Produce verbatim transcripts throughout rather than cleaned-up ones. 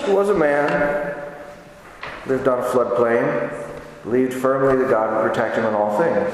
There was a man, lived on a floodplain, believed firmly that God would protect him in all things.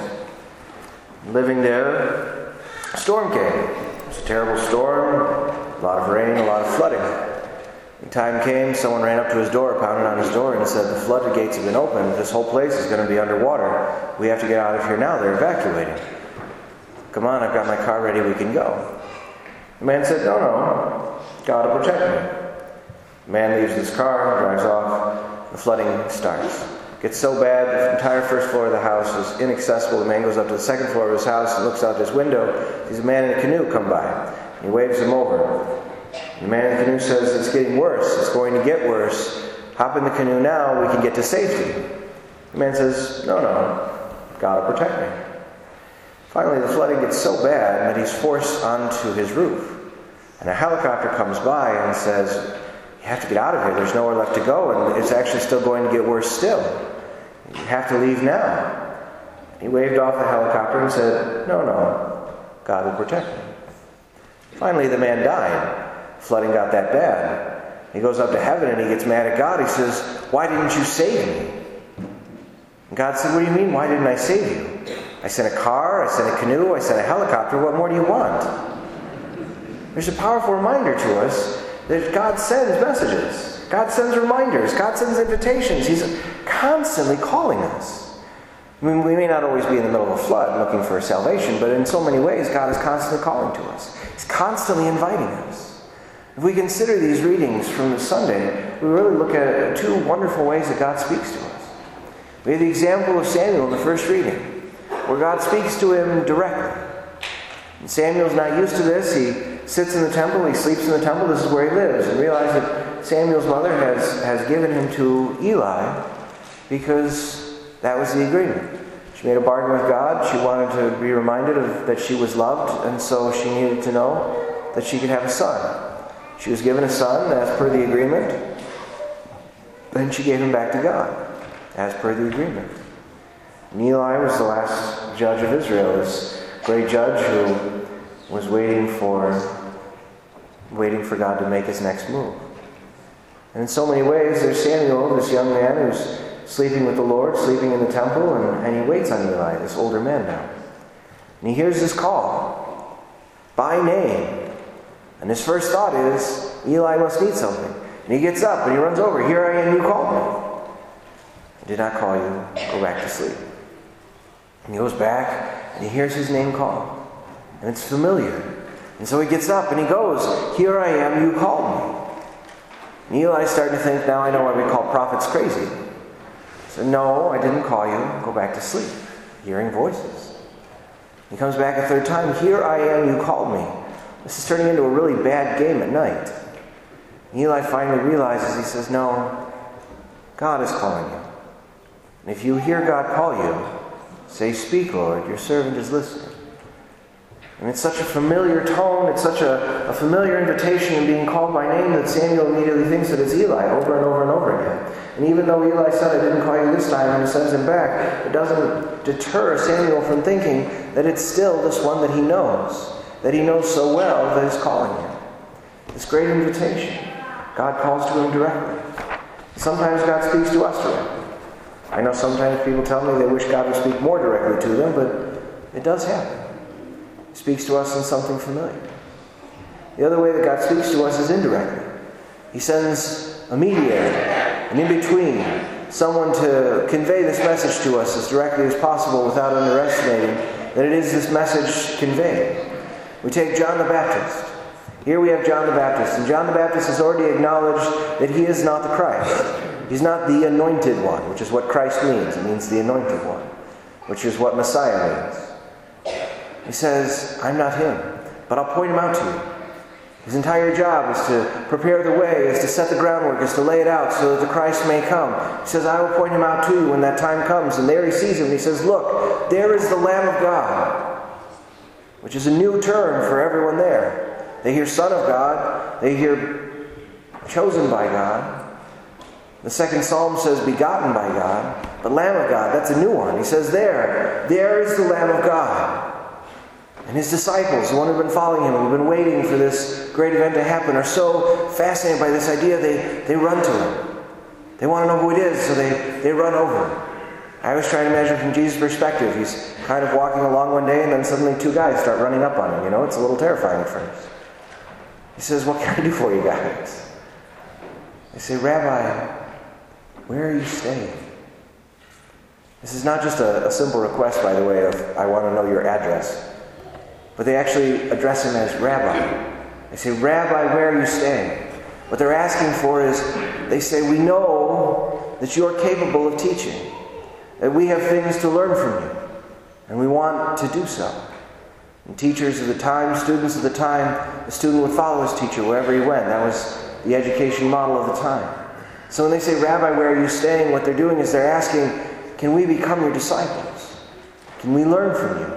Living there, a storm came. It was a terrible storm, a lot of rain, a lot of flooding. When time came, someone ran up to his door, pounded on his door, and said, the floodgates have been opened. This whole place is going to be underwater. We have to get out of here now. They're evacuating. Come on, I've got my car ready. We can go. The man said, no, no. God will protect me. The man leaves his car, drives off. The flooding starts. It gets so bad, the entire first floor of the house is inaccessible. The man goes up to the second floor of his house and looks out his window. Sees a man in a canoe come by. He waves him over. The man in the canoe says, it's getting worse. It's going to get worse. Hop in the canoe now. We can get to safety. The man says, no, no. God will protect me. Finally, the flooding gets so bad that he's forced onto his roof. And a helicopter comes by and says, you have to get out of here. There's nowhere left to go. And it's actually still going to get worse still. You have to leave now. He waved off the helicopter and said, no, no. God will protect me. Finally, the man died. Flooding got that bad. He goes up to heaven and he gets mad at God. He says, why didn't you save me? And God said, what do you mean, why didn't I save you? I sent a car, I sent a canoe, I sent a helicopter. What more do you want? There's a powerful reminder to us that God sends messages. God sends reminders. God sends invitations. He's constantly calling us. I mean, we may not always be in the middle of a flood looking for salvation, but in so many ways, God is constantly calling to us. He's constantly inviting us. If we consider these readings from Sunday, we really look at two wonderful ways that God speaks to us. We have the example of Samuel in the first reading, where God speaks to him directly. And Samuel's not used to this. He sits in the temple, he sleeps in the temple, this is where he lives. And realize that Samuel's mother has, has given him to Eli because that was the agreement. She made a bargain with God. She wanted to be reminded of that she was loved, and so she needed to know that she could have a son. She was given a son as per the agreement. Then she gave him back to God as per the agreement. And Eli was the last judge of Israel, this great judge who was waiting for waiting for God to make his next move. And in so many ways, there's Samuel, this young man who's sleeping with the Lord, sleeping in the temple, and, and he waits on Eli, this older man now. And he hears this call by name. And his first thought is, Eli must need something. And he gets up and he runs over. Here I am, you called me. I did not call you. Go back to sleep. And he goes back and he hears his name called. And it's familiar. And so he gets up and he goes, here I am, you called me. And Eli's starting to think, now I know why we call prophets crazy. So no, I didn't call you. Go back to sleep. Hearing voices. He comes back a third time. Here I am, you called me. This is turning into a really bad game at night. And Eli finally realizes, he says, no, God is calling you. And if you hear God call you, say, speak, Lord, your servant is listening. And it's such a familiar tone, it's such a, a familiar invitation in being called by name that Samuel immediately thinks that it's Eli over and over and over again. And even though Eli said, I didn't call you this time, and he sends him back, it doesn't deter Samuel from thinking that it's still this one that he knows, that he knows so well that is calling him. This great invitation. God calls to him directly. Sometimes God speaks to us directly. I know sometimes people tell me they wish God would speak more directly to them, but it does happen. He speaks to us in something familiar. The other way that God speaks to us is indirectly. He sends a mediator, an in-between, someone to convey this message to us as directly as possible without underestimating that it is this message conveyed. We take John the Baptist. Here we have John the Baptist, and John the Baptist has already acknowledged that he is not the Christ. He's not the anointed one, which is what Christ means. It means the anointed one, which is what Messiah means. He says, I'm not him, but I'll point him out to you. His entire job is to prepare the way, is to set the groundwork, is to lay it out so that the Christ may come. He says, I will point him out to you when that time comes. And there he sees him, and he says, look, there is the Lamb of God, which is a new term for everyone there. They hear Son of God. They hear chosen by God. The second psalm says begotten by God. But Lamb of God, that's a new one. He says there, there is the Lamb of God. And his disciples, the one who've been following him, who've been waiting for this great event to happen, are so fascinated by this idea, they, they run to him. They want to know who it is, so they, they run over. I always try to imagine from Jesus' perspective. He's kind of walking along one day, and then suddenly two guys start running up on him. You know, it's a little terrifying at first. He says, "What can I do for you guys?" They say, "Rabbi, where are you staying?" This is not just a, a simple request, by the way, of, "I want to know your address." But they actually address him as Rabbi. They say, "Rabbi, where are you staying?" What they're asking for is, they say, "We know that you are capable of teaching, that we have things to learn from you, and we want to do so." And teachers of the time, students of the time, the student would follow his teacher wherever he went. That was the education model of the time. So when they say, "Rabbi, where are you staying?" what they're doing is they're asking, can we become your disciples? Can we learn from you?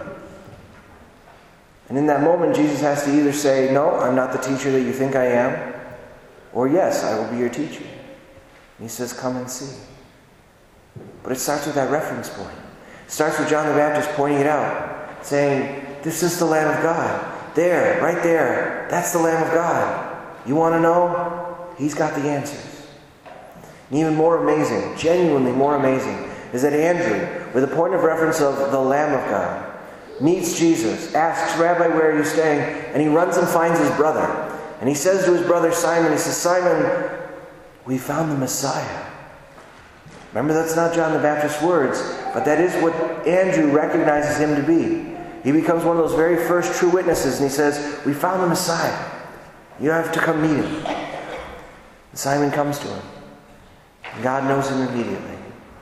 And in that moment, Jesus has to either say, "No, I'm not the teacher that you think I am," or, "Yes, I will be your teacher." And he says, "Come and see." But it starts with that reference point. It starts with John the Baptist pointing it out, saying, "This is the Lamb of God. There, right there, that's the Lamb of God. You want to know? He's got the answers." And even more amazing, genuinely more amazing, is that Andrew, with a point of reference of the Lamb of God, meets Jesus, asks, "Rabbi, where are you staying?" And he runs and finds his brother. And he says to his brother Simon, he says, "Simon, we found the Messiah." Remember, that's not John the Baptist's words, but that is what Andrew recognizes him to be. He becomes one of those very first true witnesses, and he says, "We found the Messiah. You have to come meet him." And Simon comes to him. And God knows him immediately.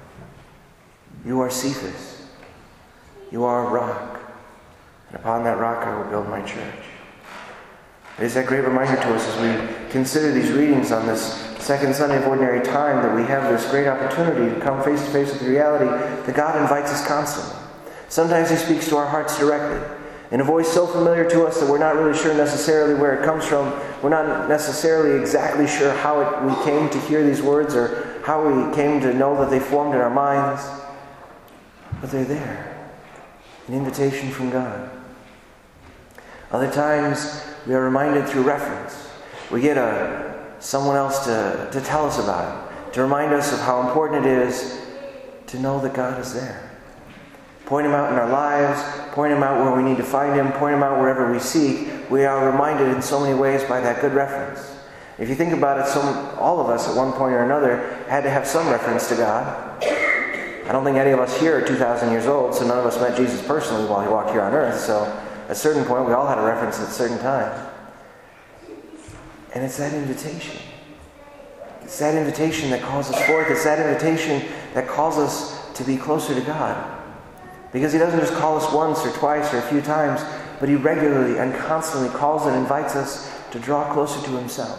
"You are Cephas. You are a rock. And upon that rock I will build my church." It is that great reminder to us as we consider these readings on this second Sunday of Ordinary Time that we have this great opportunity to come face to face with the reality that God invites us constantly. Sometimes he speaks to our hearts directly, in a voice so familiar to us that we're not really sure necessarily where it comes from. We're not necessarily exactly sure how it, we came to hear these words or how we came to know that they formed in our minds. But they're there. An invitation from God. Other times, we are reminded through reference. We get a someone else to, to tell us about it, to remind us of how important it is to know that God is there. Point him out in our lives, point him out where we need to find him, point him out wherever we seek. We are reminded in so many ways by that good reference. If you think about it, some, all of us at one point or another had to have some reference to God. I don't think any of us here are two thousand years old, so none of us met Jesus personally while he walked here on earth. So at a certain point, we all had a reference at a certain time. And it's that invitation. It's that invitation that calls us forth. It's that invitation that calls us to be closer to God. Because he doesn't just call us once or twice or a few times, but he regularly and constantly calls and invites us to draw closer to himself.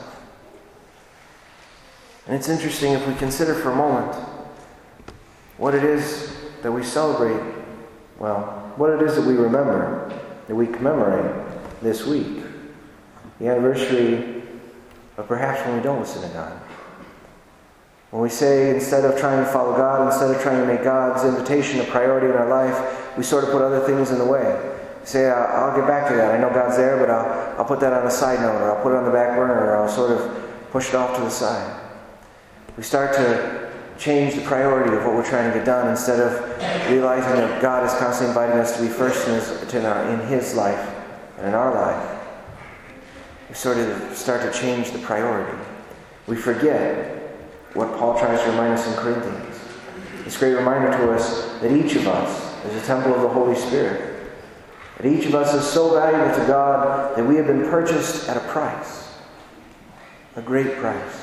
And it's interesting if we consider for a moment what it is that we celebrate, well, what it is that we remember, that we commemorate this week. The anniversary of perhaps when we don't listen to God. When we say, instead of trying to follow God, instead of trying to make God's invitation a priority in our life, we sort of put other things in the way. We say, I'll, I'll get back to that. I know God's there, but I'll, I'll put that on a side note, or I'll put it on the back burner, or I'll sort of push it off to the side. We start to change the priority of what we're trying to get done instead of realizing that God is constantly inviting us to be first in His, in our, in his life and in our life. We sort of start to change the priority. We forget what Paul tries to remind us in Corinthians. This great reminder to us that each of us is a temple of the Holy Spirit. That each of us is so valuable to God that we have been purchased at a price. A great price.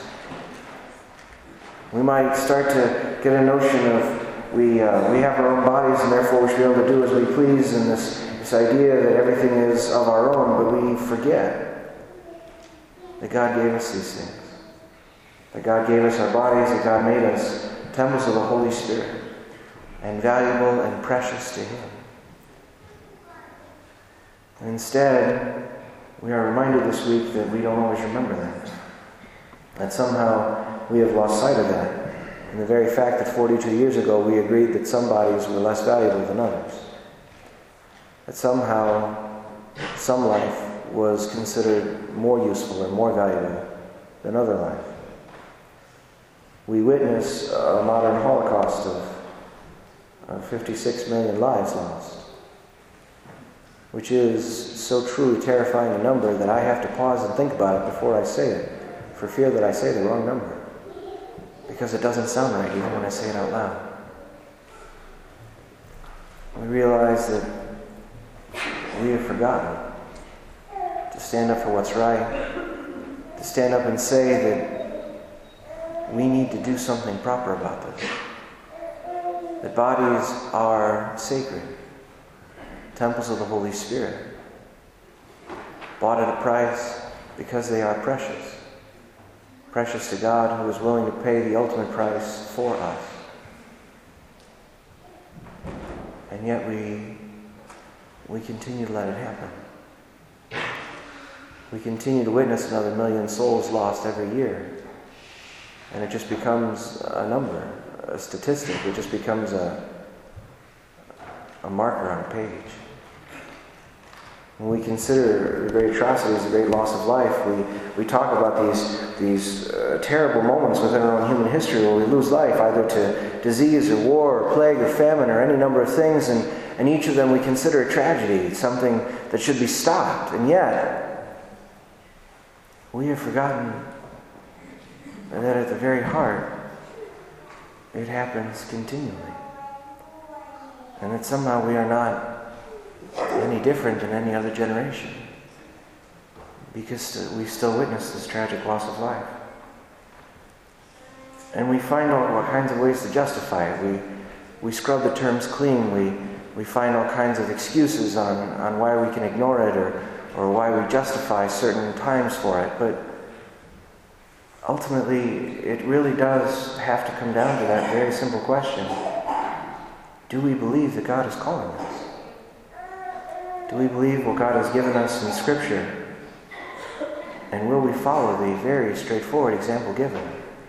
We might start to get a notion of we uh, we have our own bodies and therefore we should be able to do as we please, and this, this idea that everything is of our own, but we forget that God gave us these things. That God gave us our bodies, that God made us temples of the Holy Spirit, and valuable and precious to Him. And instead, we are reminded this week that we don't always remember that. That somehow we have lost sight of that. And the very fact that forty-two years ago we agreed that some bodies were less valuable than others. That somehow some life was considered more useful or more valuable than other life. We witness a modern Holocaust of, of fifty-six million lives lost, which is so truly terrifying a number that I have to pause and think about it before I say it, for fear that I say the wrong number, because it doesn't sound right even when I say it out loud. We realize that we have forgotten to stand up for what's right, to stand up and say that we need to do something proper about this. That bodies are sacred, temples of the Holy Spirit, bought at a price because they are precious. Precious to God, who is willing to pay the ultimate price for us. And yet we, we continue to let it happen. We continue to witness another million souls lost every year. And it just becomes a number, a statistic. It just becomes a, a marker on a page. When we consider the great atrocities, the great loss of life, we, we talk about these, these uh, terrible moments within our own human history where we lose life either to disease or war or plague or famine or any number of things, and, and each of them we consider a tragedy, something that should be stopped. And yet, we have forgotten that at the very heart, it happens continually. And that somehow we are not any different than any other generation, because we still witness this tragic loss of life. And we find all kinds of ways to justify it. We we scrub the terms clean. We we find all kinds of excuses on, on why we can ignore it or, or why we justify certain times for it. But ultimately, it really does have to come down to that very simple question. Do we believe that God is calling us? Do we believe what God has given us in Scripture? And will we follow the very straightforward example given?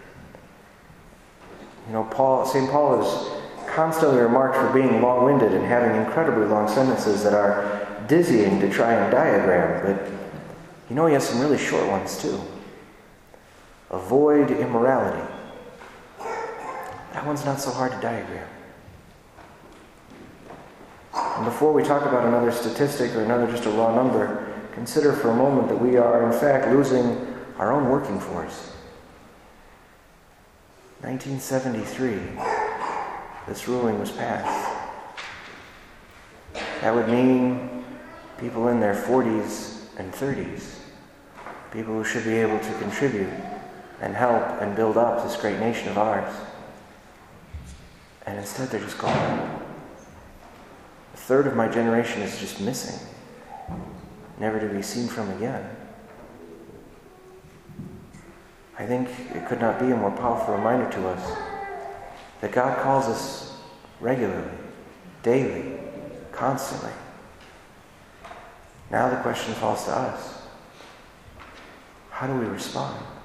You know, Paul, Saint Paul is constantly remarked for being long-winded and having incredibly long sentences that are dizzying to try and diagram. But you know, he has some really short ones too. Avoid immorality. That one's not so hard to diagram. And before we talk about another statistic or another just a raw number, consider for a moment that we are in fact losing our own working force. nineteen seventy-three, this ruling was passed. That would mean people in their forties and thirties, people who should be able to contribute and help and build up this great nation of ours. And instead they're just gone. A third of my generation is just missing, never to be seen from again. I think it could not be a more powerful reminder to us that God calls us regularly, daily, constantly. Now the question falls to us. How do we respond?